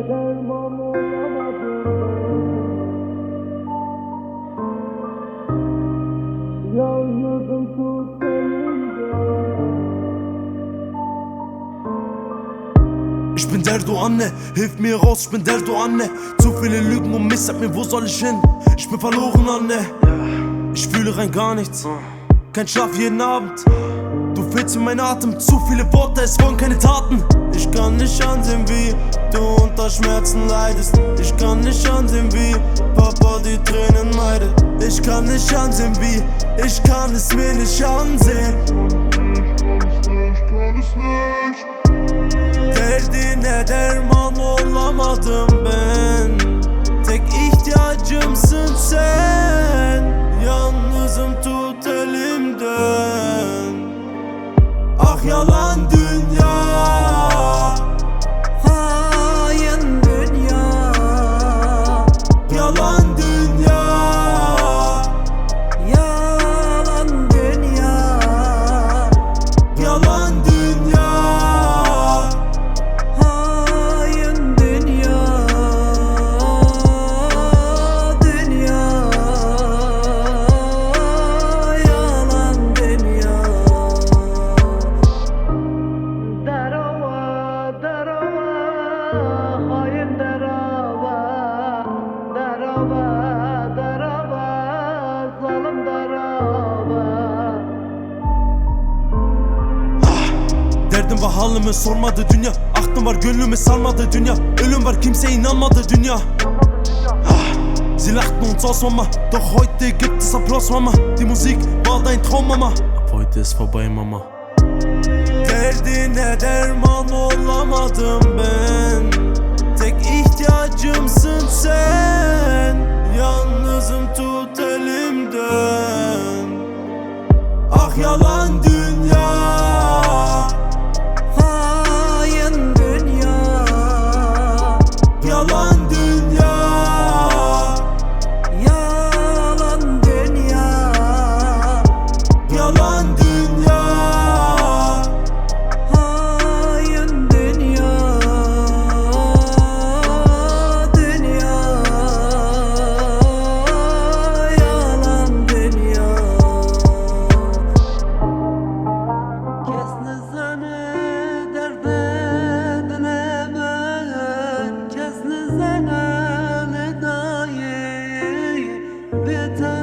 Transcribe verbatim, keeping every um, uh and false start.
derman olamadım. Yalnızım tut elimden. Ich bin der, du Anne, hilf mir raus, ich bin der, du Anne. Zu viele Lügen um mich, sag mir, wo soll ich hin? Ich bin verloren, Anne. Ich fühle rein gar nichts, kein Schlaf jeden Abend. Du fehlst mir mein Atem, zu viele Worte, es wollen keine Taten. Ich kann nicht ansehen, wie du unter Schmerzen leidest. Ich kann nicht ansehen, wie Papa die Tränen meidet. Ich kann nicht ansehen, wie, ich kann es mir nicht ansehen. Derdine derman olamadım ben. Tek ihtiyacımsın sen. Yalnızım tut elimden. Ah yalan dünya, Hain dünya, yalan dünya, yalan dünya, yalan dünya, hain dünya, dünya, yalan dünya. Darova, darova, hain darova, darova, darova, zalim darova. Derdim var halimi sormadı dünya. Aklım var gönlümü sarmadı dünya. Ölüm var kimse inanmadı dünya. Sie lachten uns aus, Mama, doch heute gibt es Applaus, Mama. Die Musik war dein Traum, Mama. Ab heute ist vorbei, Mama. Derdine derman olamadım ben. Tek ihtiyacımsın sen. Yalnızım tut elimden. Ah yalan dünya, Hain dünya, yalan dünya, yalan dünya, yalan dünya, hain dünya, dünya, yalan dünya. Kesni seni derde dilemen, kesni seni nedayı biter.